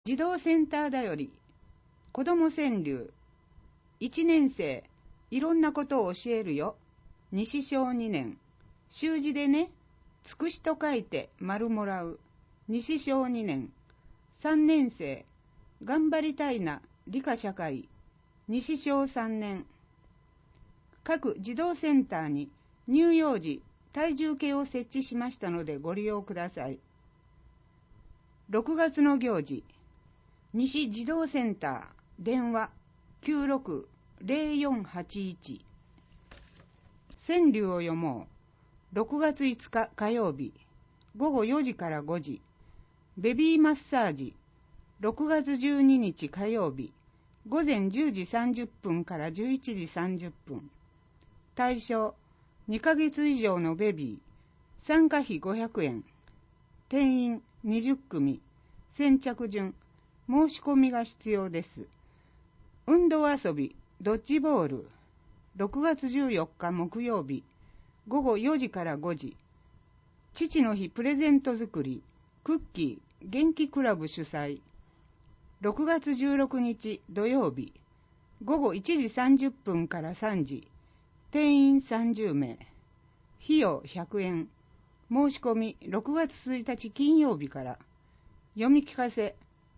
児童センターだより子ども川柳1年生いろんなことを教えるよ。西小2年習字でね、つくしと書いて丸もらう。西小2年3年生頑張りたいな理科社会。西小3年各児童センターに乳幼児体重計を設置しましたのでご利用ください。6月の行事、西児童センター電話 96-0481。 川柳を読もう。6月5日火曜日午後4時から5時、ベビーマッサージ。6月12日火曜日午前10時30分から11時30分。対象2ヶ月以上のベビー。参加費500円。定員20組。先着順。申し込みが必要です。運動遊びドッジボール。6月14日木曜日午後4時から5時。父の日プレゼント作りクッキー元気クラブ主催。6月16日土曜日午後1時30分から3時。定員30名。費用100円。申し込み6月1日金曜日から。読み聞かせ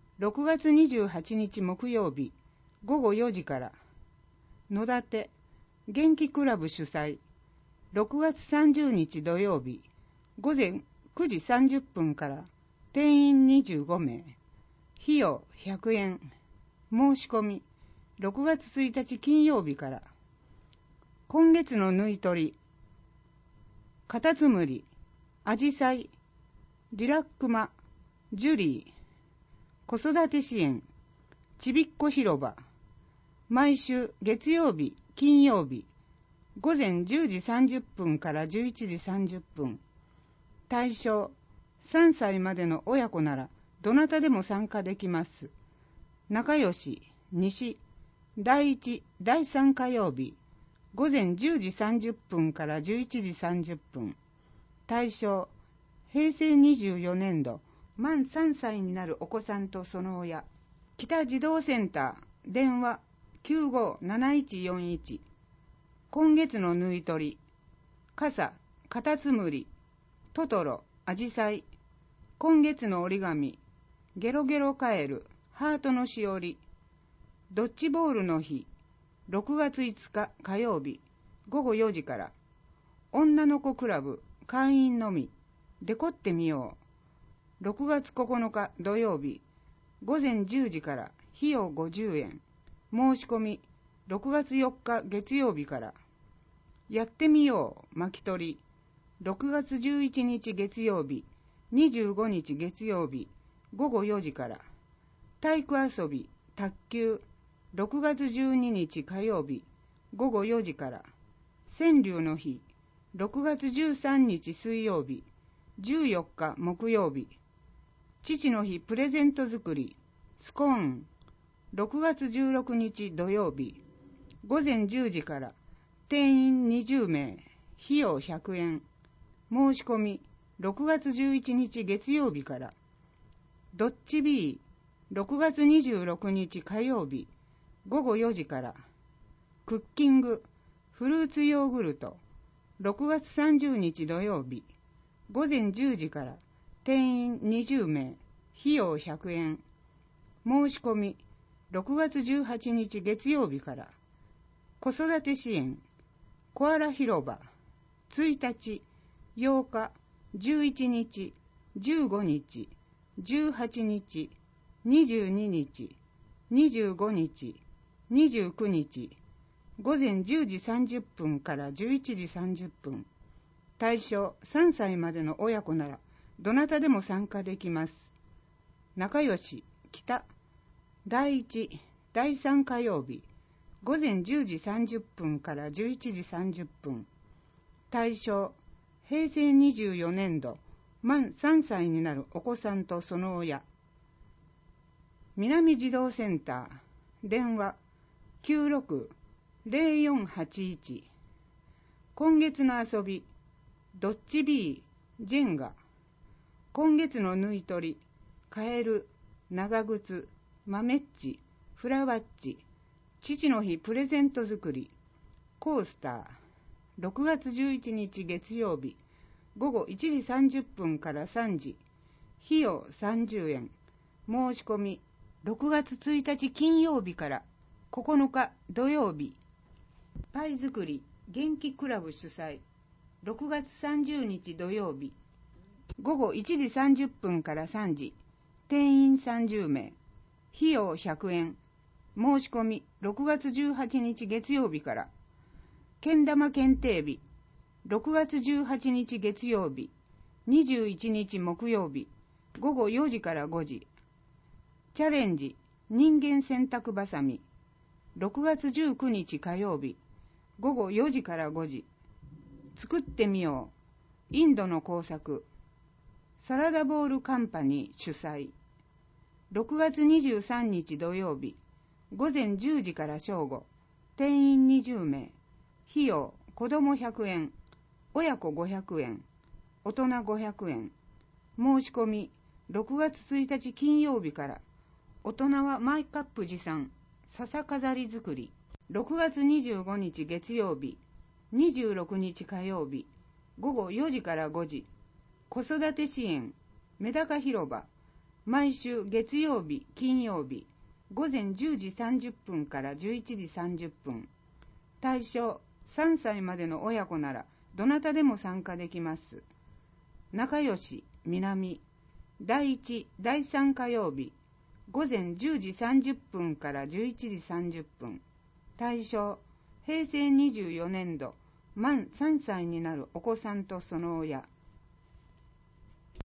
6月28日木曜日午後4時から。野立元気クラブ主催。6月30日土曜日午前9時30分から。定員25名。費用100円。申し込み6月1日金曜日から。今月の縫い取りカタツムリ、アジサイ、リラックマ、ジュリー。子育て支援ちびっこ広場。毎週月曜日金曜日午前10時30分から11時30分。対象3歳までの親子ならどなたでも参加できます。仲良し西第1第3火曜日午前10時30分から11時30分。対象平成24年度満3歳になるお子さんとその親。北児童センター電話 957141。 今月の縫い取り傘、カタツムリ、トトロ、アジサイ。今月の折り紙ゲロゲロカエル、ハートのしおり。ドッジボールの日6月5日火曜日午後4時から。女の子クラブ会員のみ。デコってみよう。6月9日土曜日午前10時から。費用50円。申し込み6月4日月曜日から。やってみよう巻き取り6月11日月曜日25日月曜日午後4時から。体育遊び卓球6月12日火曜日午後4時から。川柳の日6月13日水曜日14日木曜日。父の日プレゼント作りスコーン6月16日土曜日午前10時から。定員20名。費用100円。申し込み6月11日月曜日から。ドッジビー6月26日火曜日午後4時から。クッキングフルーツヨーグルト6月30日土曜日午前10時から。定員20名。費用100円。申し込み6月18日月曜日から。子育て支援コアラ広場1日、8日、11日、15日、18日、22日、25日、29日午前10時30分から11時30分。対象3歳までの親子ならどなたでも参加できます。仲良し北第1第3火曜日午前10時30分から11時30分。対象平成24年度満3歳になるお子さんとその親。南児童センター電話 96-0481。 今月の遊びドッジビージェンガ。今月の縫い取りカエル長靴、豆っち、フラワッチ、父の日プレゼント作り、コースター、6月11日月曜日、午後1時30分から3時、費用30円、申し込み、6月1日金曜日から9日土曜日、パイ作り元気クラブ主催、6月30日土曜日、午後1時30分から3時、定員30名、費用100円、申し込み6月18日月曜日から、けん玉検定日、6月18日月曜日、21日木曜日、午後4時から5時、チャレンジ人間洗濯ばさみ、6月19日火曜日、午後4時から5時、作ってみよう、インドの工作、サラダボールカンパニー主催、6月23日土曜日、午前10時から正午、定員20名、費用、子ども100円、親子500円、大人500円、申し込み、6月1日金曜日から、大人はマイカップ持参、笹飾り作り、6月25日月曜日、26日火曜日、午後4時から5時、子育て支援、メダカ広場、毎週月曜日、金曜日、午前10時30分から11時30分。対象、3歳までの親子なら、どなたでも参加できます。仲良し、南、第1、第3火曜日、午前10時30分から11時30分。対象、平成24年度、満3歳になるお子さんとその親。